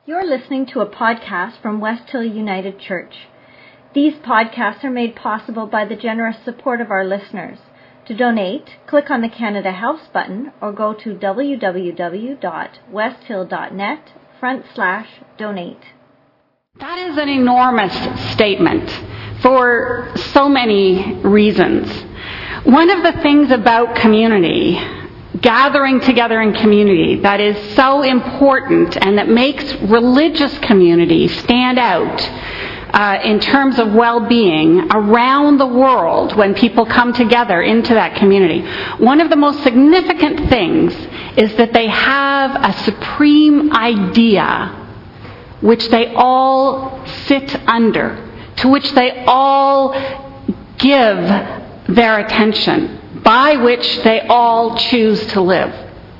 You're listening to a podcast from West Hill United Church. These podcasts are made possible by the generous support of our listeners. To donate, click on the Canada Helps button or go to www.westhill.net/donate. That is an enormous statement for so many reasons. One of the things about community, gathering together in community, that is so important and that makes religious community stand out in terms of well-being around the world when people come together into that community. One of the most significant things is that they have a supreme idea which they all sit under, to which they all give their attention, by which they all choose to live.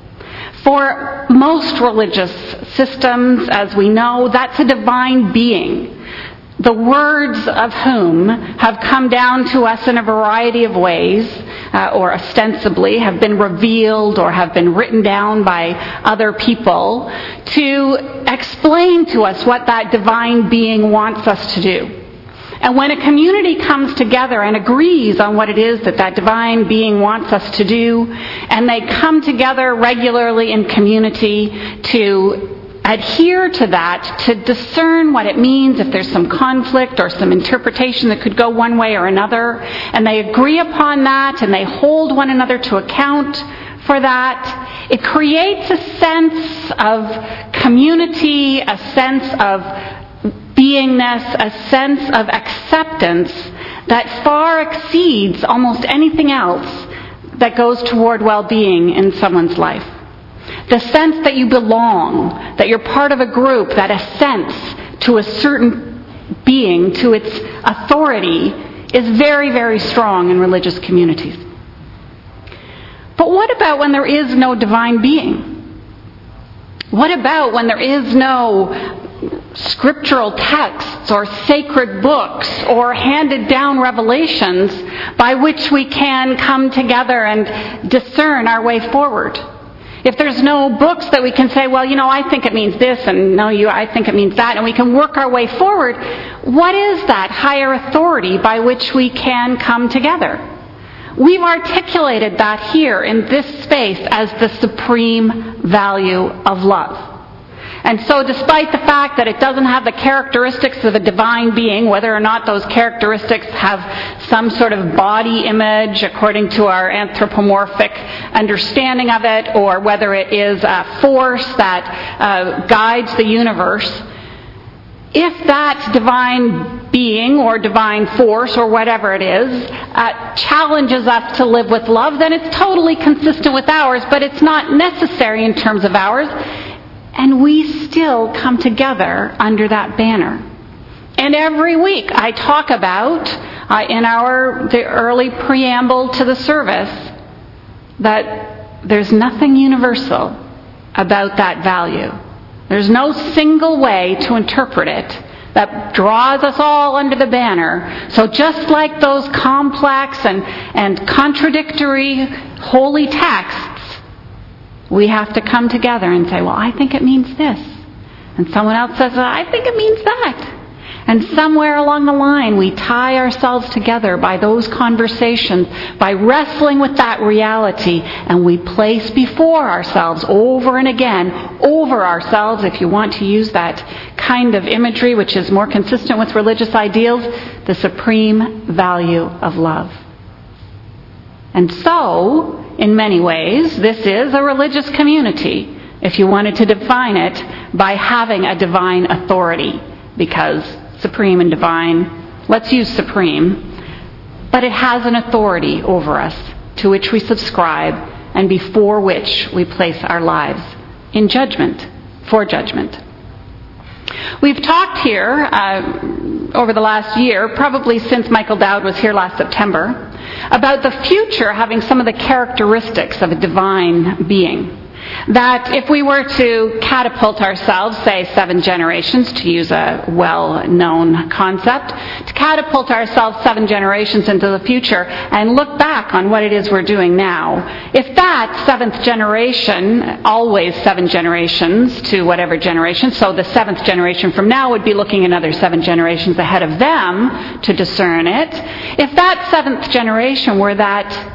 For most religious systems, as we know, that's a divine being, the words of whom have come down to us in a variety of ways, or ostensibly have been revealed or have been written down by other people to explain to us what that divine being wants us to do. And when a community comes together and agrees on what it is that that divine being wants us to do, and they come together regularly in community to adhere to that, to discern what it means if there's some conflict or some interpretation that could go one way or another, and they agree upon that and they hold one another to account for that, it creates a sense of community, a sense of beingness, a sense of acceptance that far exceeds almost anything else that goes toward well-being in someone's life. The sense that you belong, that you're part of a group, that assents to a certain being, to its authority, is very, very strong in religious communities. But what about when there is no divine being? What about when there is no scriptural texts or sacred books or handed down revelations by which we can come together and discern our way forward? If there's no books that we can say, well, I think it means this, and I think it means that, and we can work our way forward, what is that higher authority by which we can come together? We've articulated that here in this space as the supreme value of love. And so despite the fact that it doesn't have the characteristics of a divine being, whether or not those characteristics have some sort of body image according to our anthropomorphic understanding of it, or whether it is a force that guides the universe, if that divine being or divine force or whatever it is challenges us to live with love, then it's totally consistent with ours, but it's not necessary in terms of ours. And we still come together under that banner. And every week I talk about, in the early preamble to the service, that there's nothing universal about that value. There's no single way to interpret it that draws us all under the banner. So just like those complex and contradictory holy texts, we have to come together and say, well, I think it means this. And someone else says, well, I think it means that. And somewhere along the line, we tie ourselves together by those conversations, by wrestling with that reality, and we place before ourselves over and again, over ourselves, if you want to use that kind of imagery, which is more consistent with religious ideals, the supreme value of love. And so, in many ways, this is a religious community, if you wanted to define it by having a divine authority, because supreme and divine, let's use supreme, but it has an authority over us to which we subscribe and before which we place our lives in judgment, for judgment. We've talked here over the last year, probably since Michael Dowd was here last September, about the future having some of the characteristics of a divine being. That if we were to catapult ourselves, say 7 generations, to use a well-known concept, to catapult ourselves 7 generations into the future and look back on what it is we're doing now, if that 7th generation, always 7 generations to whatever generation, so the 7th generation from now would be looking another 7 generations ahead of them to discern it, if that 7th generation were that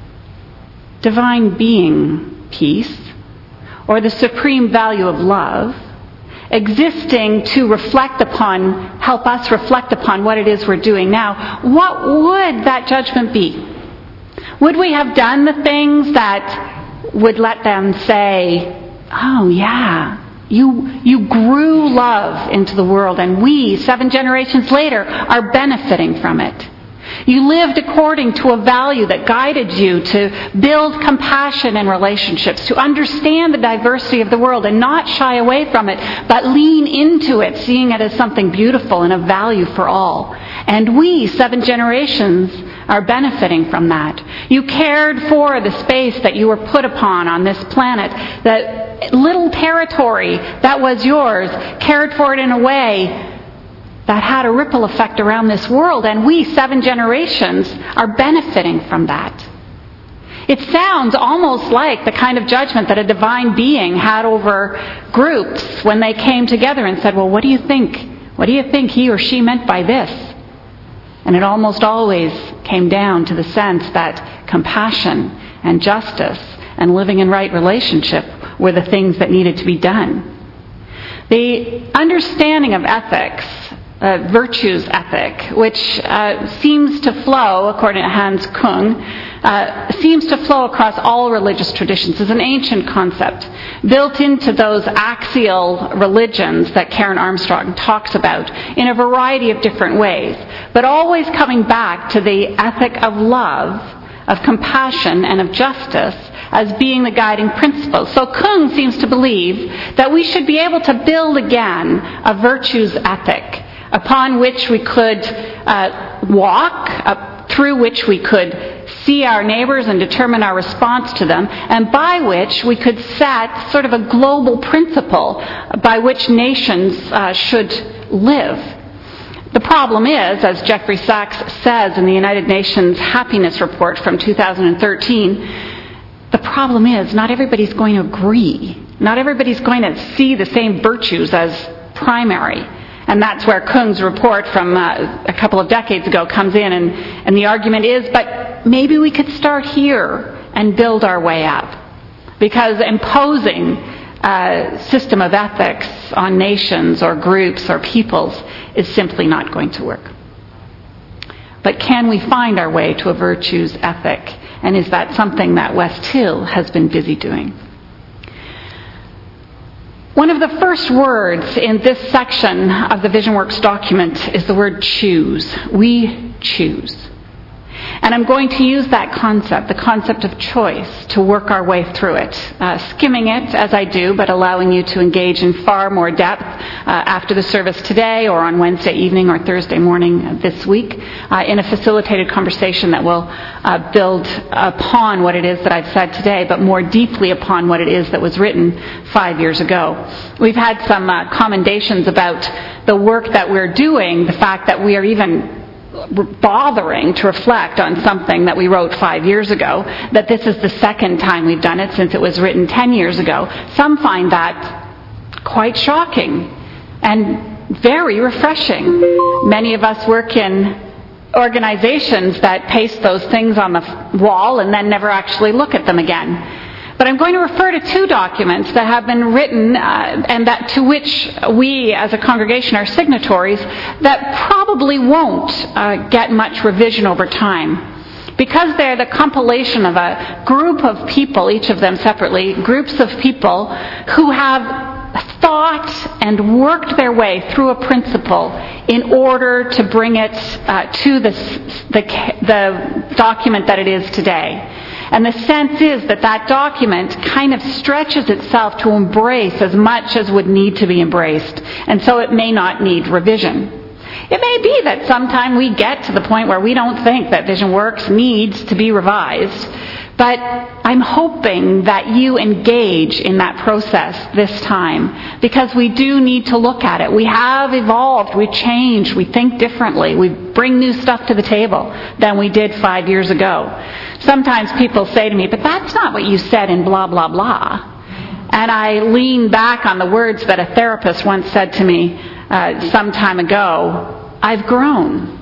divine being, peace, or the supreme value of love, existing to help us reflect upon what it is we're doing now, what would that judgment be? Would we have done the things that would let them say, oh yeah, you grew love into the world, and we, 7 generations later, are benefiting from it. You lived according to a value that guided you to build compassion in relationships, to understand the diversity of the world and not shy away from it, but lean into it, seeing it as something beautiful and of value for all. And we, 7 generations, are benefiting from that. You cared for the space that you were put upon on this planet, that little territory that was yours, cared for it in a way that had a ripple effect around this world, and we, 7 generations, are benefiting from that. It sounds almost like the kind of judgment that a divine being had over groups when they came together and said, well, what do you think? What do you think he or she meant by this? And it almost always came down to the sense that compassion and justice and living in right relationship were the things that needed to be done. The understanding of ethics, virtues ethic, which seems to flow, according to Hans Kung, seems to flow across all religious traditions, is an ancient concept built into those axial religions that Karen Armstrong talks about in a variety of different ways, but always coming back to the ethic of love, of compassion, and of justice as being the guiding principle. So Kung seems to believe that we should be able to build again a virtues ethic upon which we could walk, through which we could see our neighbors and determine our response to them, and by which we could set sort of a global principle by which nations should live. The problem is, as Jeffrey Sachs says in the United Nations Happiness Report from 2013, the problem is not everybody's going to agree. Not everybody's going to see the same virtues as primary. And that's where Kung's report from a couple of decades ago comes in, and the argument is, but maybe we could start here and build our way up. Because imposing a system of ethics on nations or groups or peoples is simply not going to work. But can we find our way to a virtues ethic? And is that something that West Hill has been busy doing? One of the first words in this section of the VisionWorks document is the word choose. We choose. And I'm going to use that concept, the concept of choice, to work our way through it, skimming it as I do, but allowing you to engage in far more depth after the service today or on Wednesday evening or Thursday morning this week in a facilitated conversation that will build upon what it is that I've said today, but more deeply upon what it is that was written 5 years ago. We've had some commendations about the work that we're doing, the fact that we are even bothering to reflect on something that we wrote 5 years ago, that this is the second time we've done it since it was written 10 years ago. Some find that quite shocking and very refreshing. Many of us work in organizations that paste those things on the wall and then never actually look at them again. But I'm going to refer to 2 documents that have been written and that to which we as a congregation are signatories that probably won't get much revision over time. Because they're the compilation of a group of people, each of them separately, groups of people who have thought and worked their way through a principle in order to bring it to the document that it is today. And the sense is that that document kind of stretches itself to embrace as much as would need to be embraced. And so it may not need revision. It may be that sometime we get to the point where we don't think that VisionWorks needs to be revised. But I'm hoping that you engage in that process this time, because we do need to look at it. We have evolved, we changed, we think differently, we bring new stuff to the table than we did 5 years ago. Sometimes people say to me, but that's not what you said in blah, blah, blah. And I lean back on the words that a therapist once said to me some time ago: I've grown.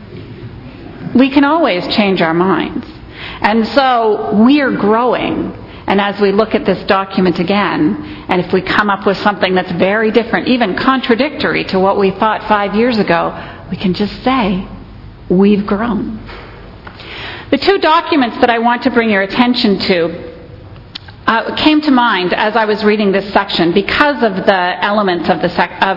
We can always change our minds. And so we're growing. And as we look at this document again, and if we come up with something that's very different, even contradictory to what we thought 5 years ago, we can just say, we've grown. The two documents that I want to bring your attention to came to mind as I was reading this section because of the elements of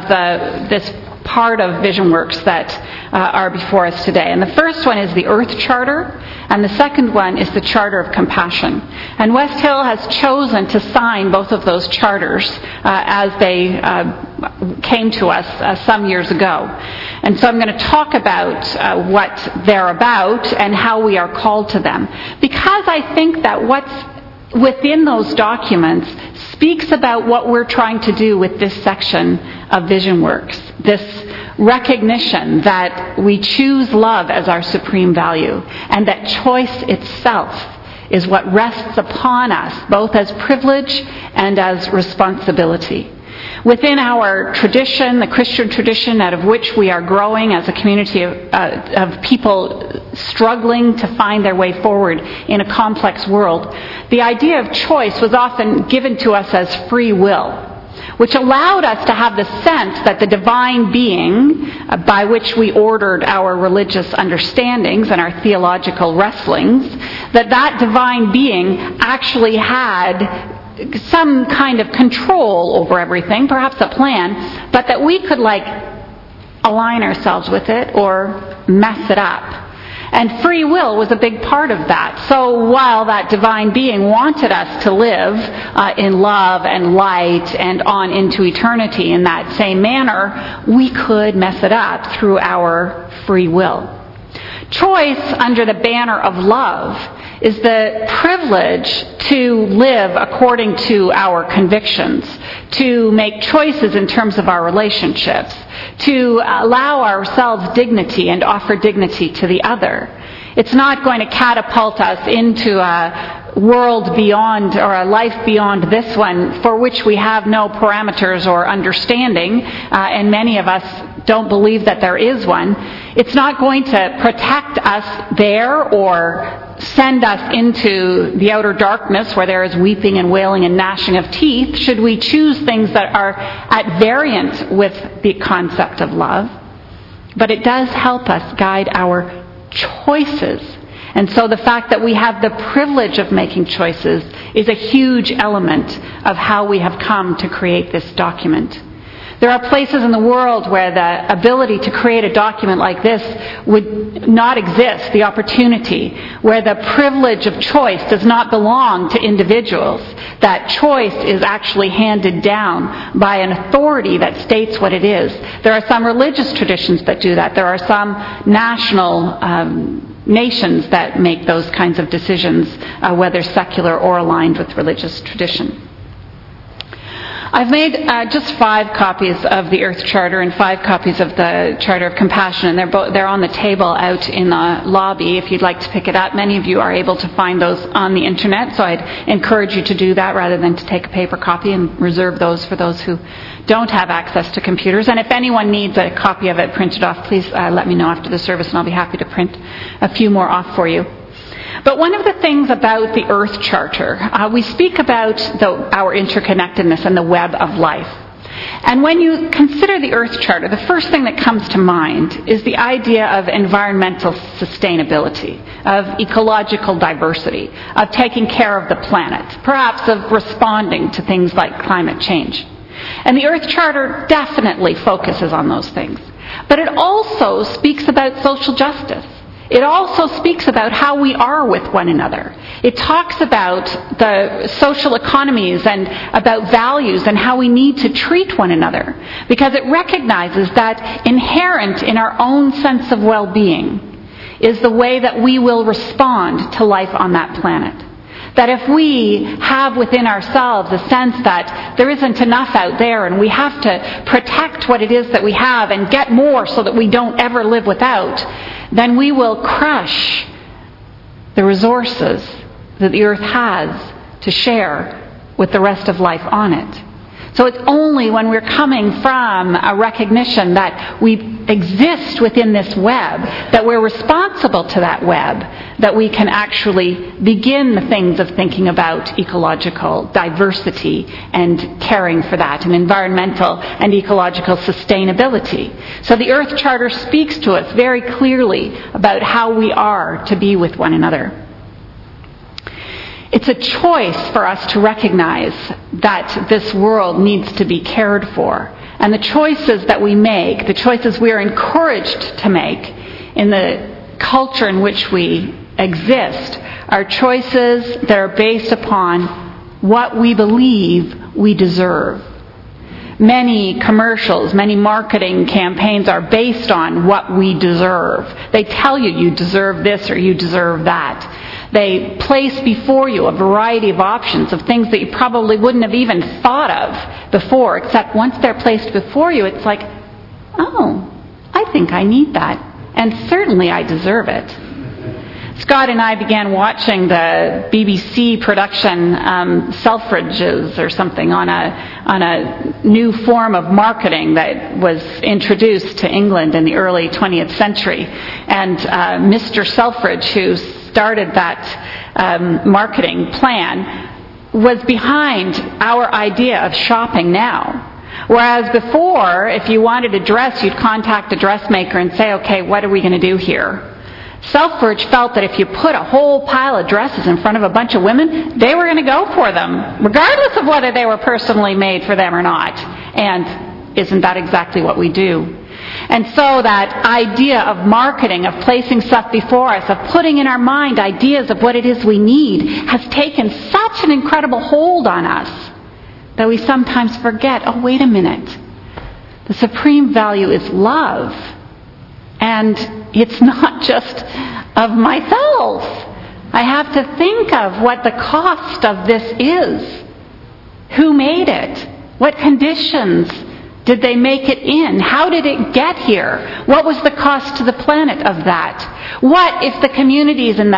this part of VisionWorks that are before us today. And the first one is the Earth Charter, and the second one is the Charter of Compassion. And West Hill has chosen to sign both of those charters as they came to us some years ago. And so I'm going to talk about what they're about and how we are called to them, because I think that what's within those documents speaks about what we're trying to do with this section of VisionWorks, this recognition that we choose love as our supreme value, and that choice itself is what rests upon us, both as privilege and as responsibility. Within our tradition, the Christian tradition out of which we are growing as a community of people struggling to find their way forward in a complex world, the idea of choice was often given to us as free will, which allowed us to have the sense that the divine being by which we ordered our religious understandings and our theological wrestlings, that divine being actually had some kind of control over everything, perhaps a plan, but that we could align ourselves with it or mess it up. And free will was a big part of that. So while that divine being wanted us to live in love and light and on into eternity in that same manner, we could mess it up through our free will. Choice under the banner of love is the privilege to live according to our convictions, to make choices in terms of our relationships, to allow ourselves dignity and offer dignity to the other. It's not going to catapult us into a world beyond or a life beyond this one for which we have no parameters or understanding, and many of us don't believe that there is one. It's not going to protect us there or send us into the outer darkness where there is weeping and wailing and gnashing of teeth should we choose things that are at variance with the concept of love. But it does help us guide our choices. And so the fact that we have the privilege of making choices is a huge element of how we have come to create this document. There are places in the world where the ability to create a document like this would not exist, the opportunity, where the privilege of choice does not belong to individuals. That choice is actually handed down by an authority that states what it is. There are some religious traditions that do that. There are some national nations that make those kinds of decisions, whether secular or aligned with religious tradition. I've made just 5 copies of the Earth Charter and 5 copies of the Charter of Compassion, and they're on the table out in the lobby if you'd like to pick it up. Many of you are able to find those on the internet, so I'd encourage you to do that rather than to take a paper copy and reserve those for those who don't have access to computers. And if anyone needs a copy of it printed off, please let me know after the service, and I'll be happy to print a few more off for you. But one of the things about the Earth Charter, we speak about our interconnectedness and the web of life. And when you consider the Earth Charter, the first thing that comes to mind is the idea of environmental sustainability, of ecological diversity, of taking care of the planet, perhaps of responding to things like climate change. And the Earth Charter definitely focuses on those things. But it also speaks about social justice. It also speaks about how we are with one another. It talks about the social economies and about values and how we need to treat one another, because it recognizes that inherent in our own sense of well-being is the way that we will respond to life on that planet. That if we have within ourselves a sense that there isn't enough out there and we have to protect what it is that we have and get more so that we don't ever live without, then we will crush the resources that the earth has to share with the rest of life on it. So it's only when we're coming from a recognition that we exist within this web, that we're responsible to that web, that we can actually begin the things of thinking about ecological diversity and caring for that, and environmental and ecological sustainability. So the Earth Charter speaks to us very clearly about how we are to be with one another. It's a choice for us to recognize that this world needs to be cared for. And the choices that we make, the choices we are encouraged to make in the culture in which we exist, are choices that are based upon what we believe we deserve. Many commercials, many marketing campaigns are based on what we deserve. They tell you you deserve this or you deserve that. They place before you a variety of options of things that you probably wouldn't have even thought of before, except once they're placed before you, it's like, oh, I think I need that. And certainly I deserve it. Scott and I began watching the BBC production Selfridges or something on a new form of marketing that was introduced to England in the early 20th century. And Mr. Selfridge, who started that marketing plan, was behind our idea of shopping now. Whereas before, if you wanted a dress, you'd contact a dressmaker and say, okay, what are we going to do here? Selfridge felt that if you put a whole pile of dresses in front of a bunch of women, they were going to go for them, regardless of whether they were personally made for them or not. And isn't that exactly what we do? And so that idea of marketing, of placing stuff before us, of putting in our mind ideas of what it is we need, has taken such an incredible hold on us that we sometimes forget, oh, wait a minute. The supreme value is love. And it's not just of myself. I have to think of what the cost of this is. Who made it? What conditions did they make it in? How did it get here? What was the cost to the planet of that? What if the communities and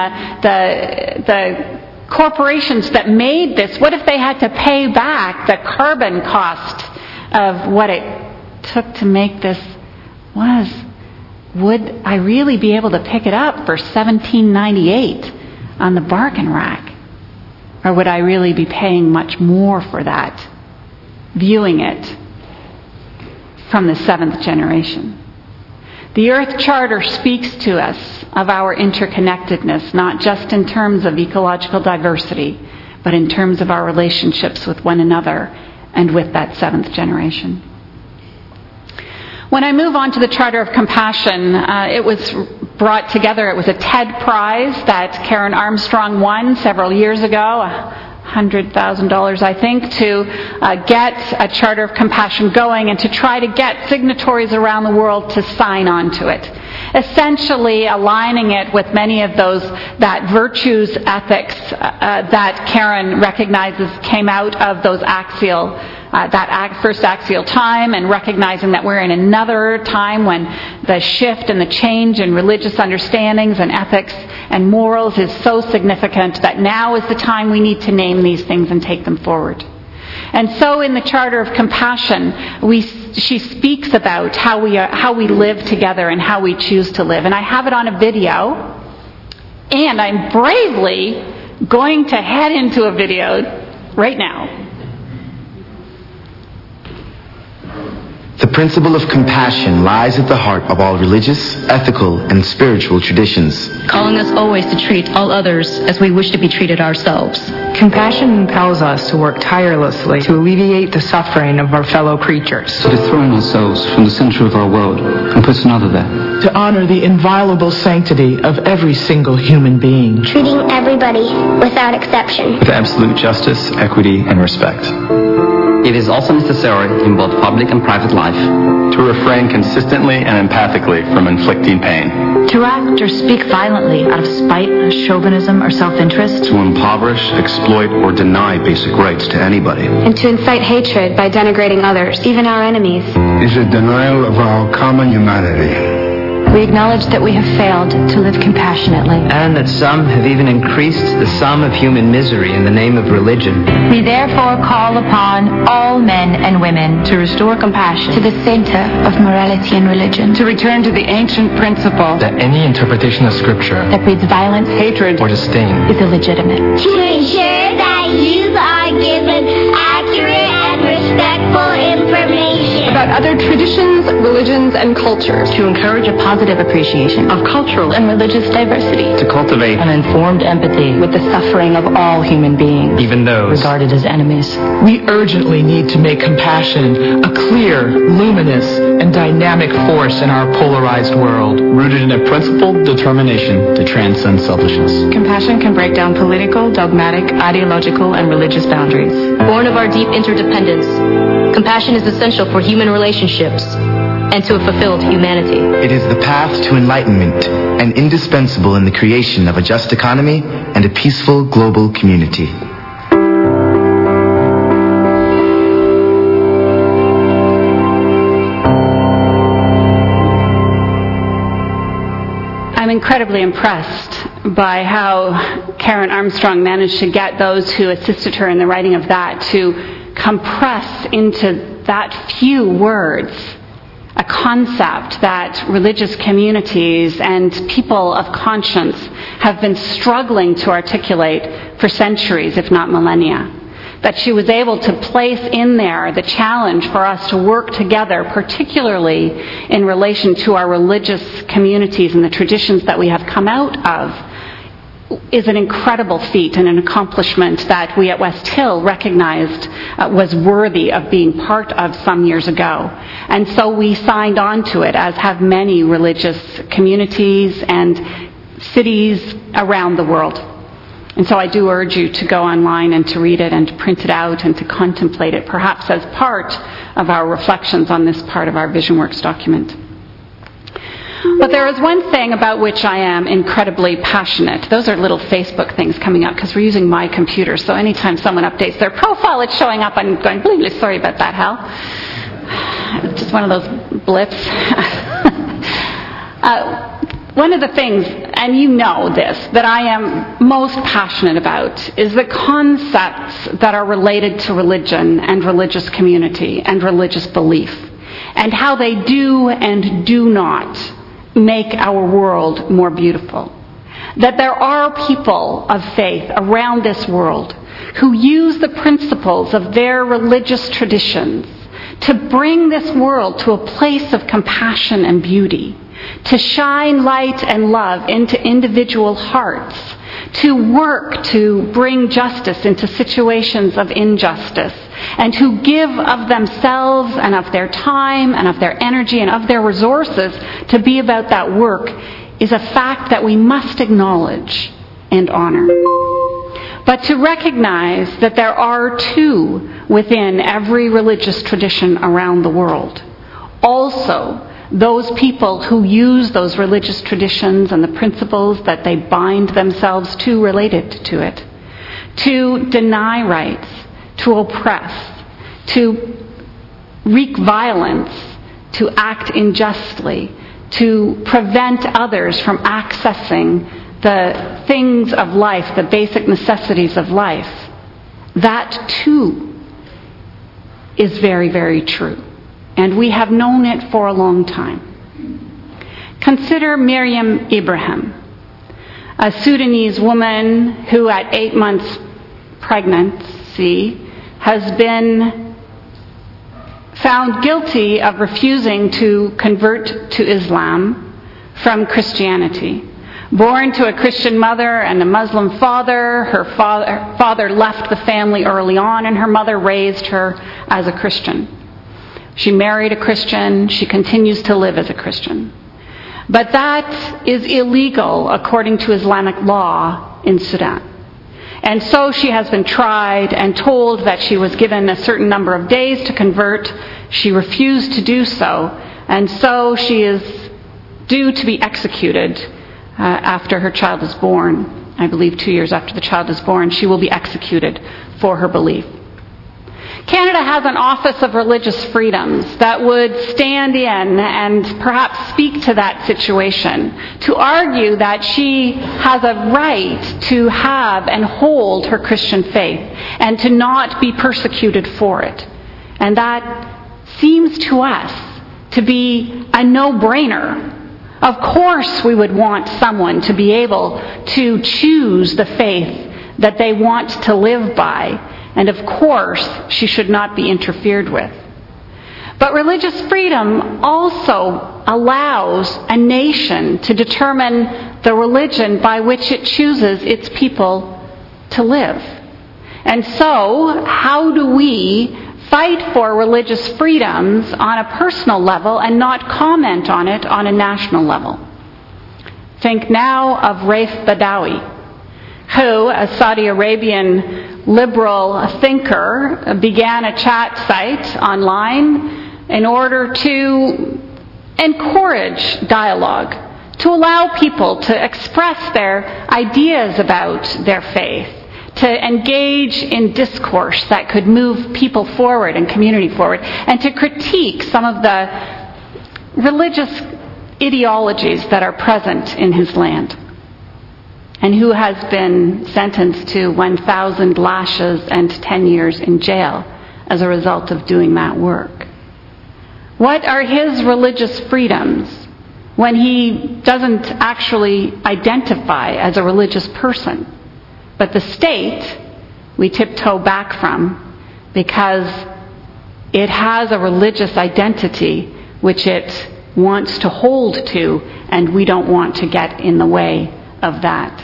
the corporations that made this, what if they had to pay back the carbon cost of what it took to make this was? Would I really be able to pick it up for $17.98 on the bargain rack? Or would I really be paying much more for that, viewing it from the seventh generation? The Earth Charter speaks to us of our interconnectedness, not just in terms of ecological diversity, but in terms of our relationships with one another and with that seventh generation. When I move on to the Charter of Compassion, it was brought together. It was a TED Prize that Karen Armstrong won several years ago, $100,000, I think, to get a Charter of Compassion going and to try to get signatories around the world to sign on to it. Essentially aligning it with many of those, that virtues ethics that Karen recognizes came out of those axial first axial time, and recognizing that we're in another time when the shift and the change in religious understandings and ethics and morals is so significant that now is the time we need to name these things and take them forward. And so in the Charter of Compassion, she speaks about how we live together and how we choose to live. And I have it on a video, and I'm bravely going to head into a video right now. The principle of compassion lies at the heart of all religious, ethical, and spiritual traditions, calling us always to treat all others as we wish to be treated ourselves. Compassion impels us to work tirelessly to alleviate the suffering of our fellow creatures, to dethrone ourselves from the center of our world and put another there, to honor the inviolable sanctity of every single human being, treating everybody without exception with absolute justice, equity, and respect. It is also necessary in both public and private life to refrain consistently and empathically from inflicting pain, to act or speak violently out of spite, chauvinism, or self-interest, to impoverish, exploit, or deny basic rights to anybody, and to incite hatred by denigrating others, even our enemies, is a denial of our common humanity. We acknowledge that we have failed to live compassionately, and that some have even increased the sum of human misery in the name of religion. We therefore call upon all men and women to restore compassion to the center of morality and religion, to return to the ancient principle that any interpretation of Scripture that breeds violence, hatred, or disdain is illegitimate. To ensure that youth are given accurate and respectful information about other traditions, religions, and cultures. To encourage a positive appreciation of cultural and religious diversity. To cultivate an informed empathy with the suffering of all human beings, even those regarded as enemies. We urgently need to make compassion a clear, luminous, and dynamic force in our polarized world, rooted in a principled determination to transcend selfishness. Compassion can break down political, dogmatic, ideological, and religious boundaries. Born of our deep interdependence, compassion is essential for human relationships and to a fulfilled humanity. It is the path to enlightenment and indispensable in the creation of a just economy and a peaceful global community. I'm incredibly impressed by how Karen Armstrong managed to get those who assisted her in the writing of that to compress into that few words a concept that religious communities and people of conscience have been struggling to articulate for centuries, if not millennia. That she was able to place in there the challenge for us to work together, particularly in relation to our religious communities and the traditions that we have come out of, is an incredible feat and an accomplishment that we at West Hill recognized was worthy of being part of some years ago. And so we signed on to it, as have many religious communities and cities around the world. And so I do urge you to go online and to read it and to print it out and to contemplate it, perhaps as part of our reflections on this part of our VisionWorks document. But there is one thing about which I am incredibly passionate. Those are little Facebook things coming up because we're using my computer. So anytime someone updates their profile, it's showing up. I'm going, really sorry about that, Hal. Just one of those blips. One of the things, and you know this, that I am most passionate about is the concepts that are related to religion and religious community and religious belief, and how they do and do not make our world more beautiful. That there are people of faith around this world who use the principles of their religious traditions to bring this world to a place of compassion and beauty, to shine light and love into individual hearts, to work to bring justice into situations of injustice, and who give of themselves and of their time and of their energy and of their resources to be about that work, is a fact that we must acknowledge and honor. But to recognize that there are too, within every religious tradition around the world, also those people who use those religious traditions and the principles that they bind themselves to related to it, to deny rights, to oppress, to wreak violence, to act unjustly, to prevent others from accessing the things of life, the basic necessities of life. That too is very, very true. And we have known it for a long time. Consider Miriam Ibrahim, a Sudanese woman who at 8 months pregnancy has been found guilty of refusing to convert to Islam from Christianity. Born to a Christian mother and a Muslim father, her father left the family early on, and her mother raised her as a Christian. She married a Christian. She continues to live as a Christian. But that is illegal according to Islamic law in Sudan. And so she has been tried and told that she was given a certain number of days to convert. She refused to do so, and so she is due to be executed after her child is born. I believe 2 years after the child is born, she will be executed for her belief. Canada has an Office of Religious Freedoms that would stand in and perhaps speak to that situation, to argue that she has a right to have and hold her Christian faith and to not be persecuted for it. And that seems to us to be a no-brainer. Of course we would want someone to be able to choose the faith that they want to live by. And of course, she should not be interfered with. But religious freedom also allows a nation to determine the religion by which it chooses its people to live. And so, how do we fight for religious freedoms on a personal level and not comment on it on a national level? Think now of Raif Badawi, who, a Saudi Arabian liberal thinker, began a chat site online in order to encourage dialogue, to allow people to express their ideas about their faith, to engage in discourse that could move people forward and community forward, and to critique some of the religious ideologies that are present in his land, and who has been sentenced to 1,000 lashes and 10 years in jail as a result of doing that work. What are his religious freedoms when he doesn't actually identify as a religious person? But the state, we tiptoe back from because it has a religious identity which it wants to hold to, and we don't want to get in the way of that.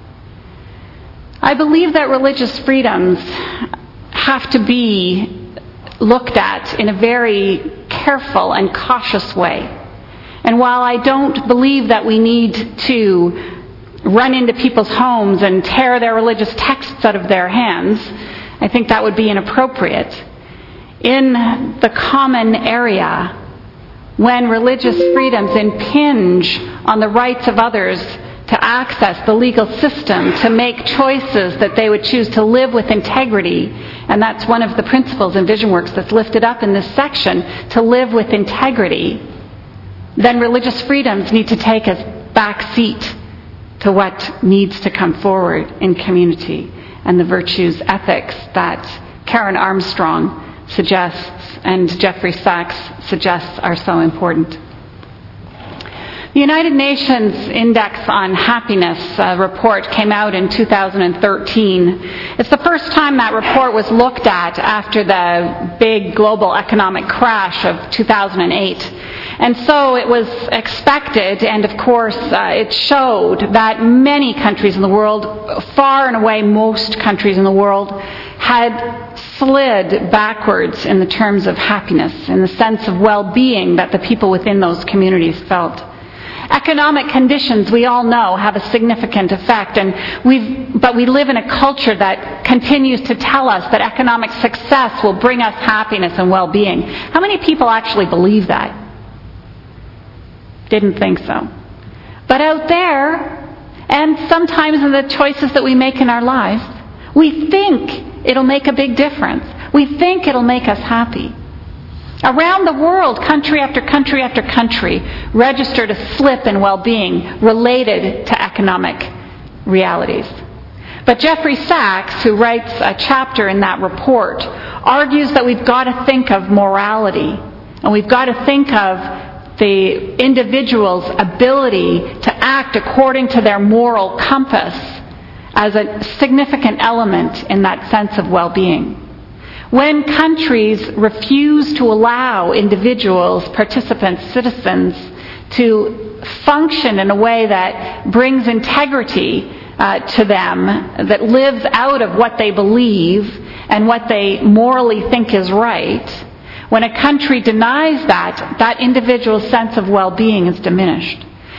I believe that religious freedoms have to be looked at in a very careful and cautious way. And while I don't believe that we need to run into people's homes and tear their religious texts out of their hands, I think that would be inappropriate. In the common area, when religious freedoms impinge on the rights of others to access the legal system, to make choices that they would choose to live with integrity, and that's one of the principles in Vision Works that's lifted up in this section, to live with integrity, then religious freedoms need to take a back seat to what needs to come forward in community, and the virtues ethics that Karen Armstrong suggests and Jeffrey Sachs suggests are so important. The United Nations Index on Happiness report came out in 2013. It's the first time that report was looked at after the big global economic crash of 2008. And so it was expected, and of course it showed that many countries in the world, far and away most countries in the world, had slid backwards in the terms of happiness, in the sense of well-being that the people within those communities felt. Economic conditions, we all know, have a significant effect, but we live in a culture that continues to tell us that economic success will bring us happiness and well-being. How many people actually believe that? Didn't think so. But out there, and sometimes in the choices that we make in our lives, we think it'll make a big difference. We think it'll make us happy. Around the world, country after country after country registered a slip in well-being related to economic realities. But Jeffrey Sachs, who writes a chapter in that report, argues that we've got to think of morality, and we've got to think of the individual's ability to act according to their moral compass as a significant element in that sense of well-being. When countries refuse to allow individuals, participants, citizens to function in a way that brings integrity to them, that lives out of what they believe and what they morally think is right, when a country denies that, that individual's sense of well-being is diminished.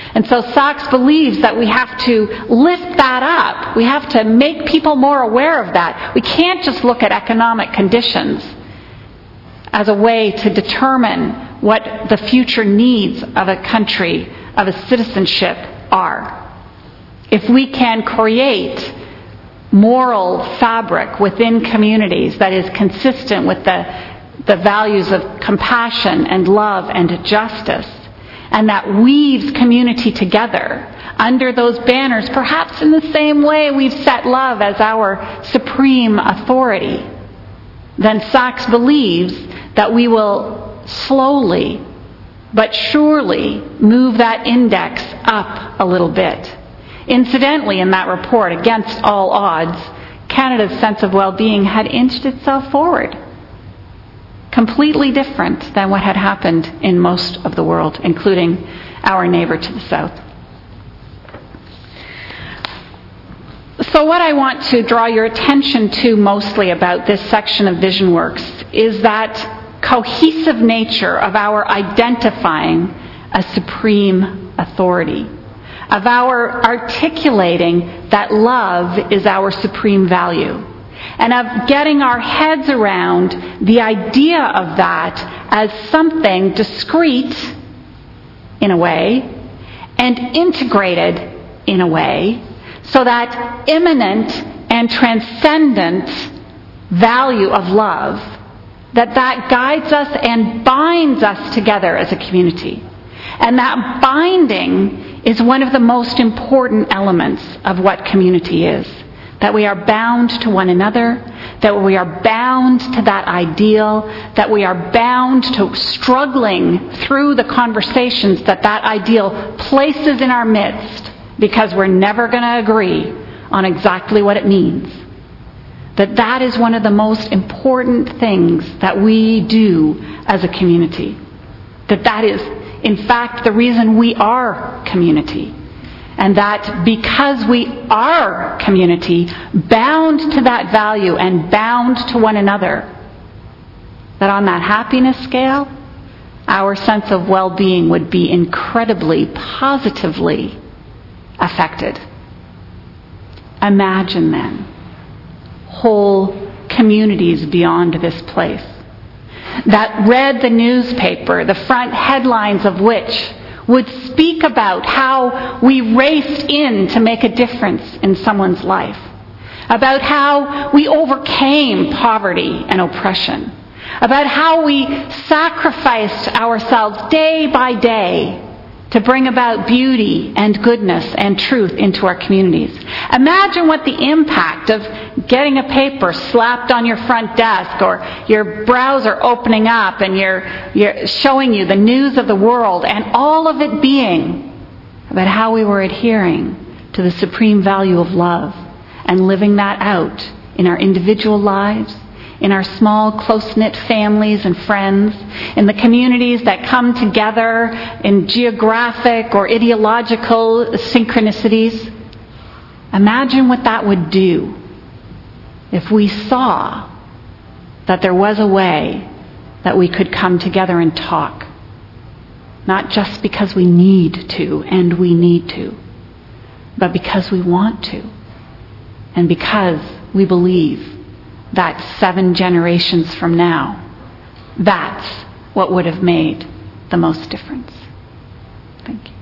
And so Sachs believes that we have to lift that up. We have to make people more aware of that. We can't just look at economic conditions as a way to determine what the future needs of a country, of a citizenship are. If we can create moral fabric within communities that is consistent with the values of compassion and love and justice, and that weaves community together under those banners, perhaps in the same way we've set love as our supreme authority, then Sachs believes that we will slowly but surely move that index up a little bit. Incidentally, in that report, against all odds, Canada's sense of well-being had inched itself forward. Completely different than what had happened in most of the world, including our neighbor to the south. So what I want to draw your attention to mostly about this section of VisionWorks is that cohesive nature of our identifying a supreme authority, of our articulating that love is our supreme value, and of getting our heads around the idea of that as something discrete in a way and integrated in a way, so that immanent and transcendent value of love, that guides us and binds us together as a community. And that binding is one of the most important elements of what community is. That we are bound to one another, that we are bound to that ideal, that we are bound to struggling through the conversations that ideal places in our midst, because we're never going to agree on exactly what it means. That is one of the most important things that we do as a community. That is, in fact, the reason we are community. And that because we are community, bound to that value and bound to one another, that on that happiness scale, our sense of well-being would be incredibly positively affected. Imagine then whole communities beyond this place that read the newspaper, the front headlines of which would speak about how we raced in to make a difference in someone's life, about how we overcame poverty and oppression, about how we sacrificed ourselves day by day to bring about beauty and goodness and truth into our communities. Imagine what the impact of getting a paper slapped on your front desk, or your browser opening up and you're showing you the news of the world, and all of it being about how we were adhering to the supreme value of love and living that out in our individual lives, in our small, close-knit families and friends, in the communities that come together in geographic or ideological synchronicities. Imagine what that would do if we saw that there was a way that we could come together and talk. Not just because we need to, and we need to, but because we want to, and because we believe that 7 generations from now, that's what would have made the most difference. Thank you.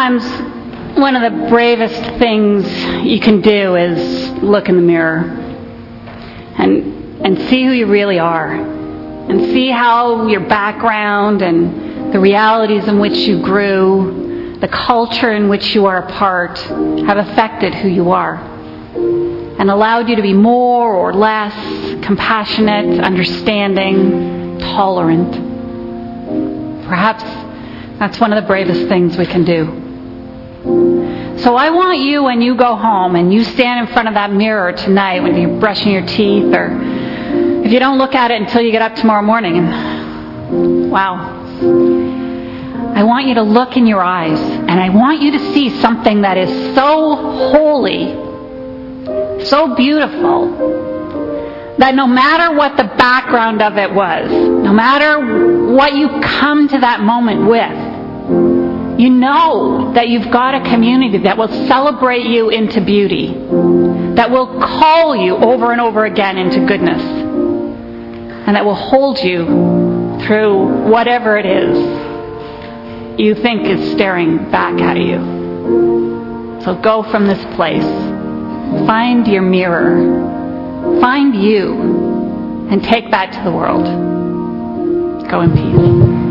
sometimes one of the bravest things you can do is look in the mirror and see who you really are, and see how your background and the realities in which you grew, the culture in which you are a part, have affected who you are and allowed you to be more or less compassionate, understanding, tolerant. Perhaps that's one of the bravest things we can do. So I want you, when you go home and you stand in front of that mirror tonight when you're brushing your teeth, or if you don't look at it until you get up tomorrow morning, and wow, I want you to look in your eyes, and I want you to see something that is so holy, so beautiful, that no matter what the background of it was, no matter what you come to that moment with, you know that you've got a community that will celebrate you into beauty, that will call you over and over again into goodness, and that will hold you through whatever it is you think is staring back at you. So go from this place. Find your mirror. Find you. And take that to the world. Go in peace.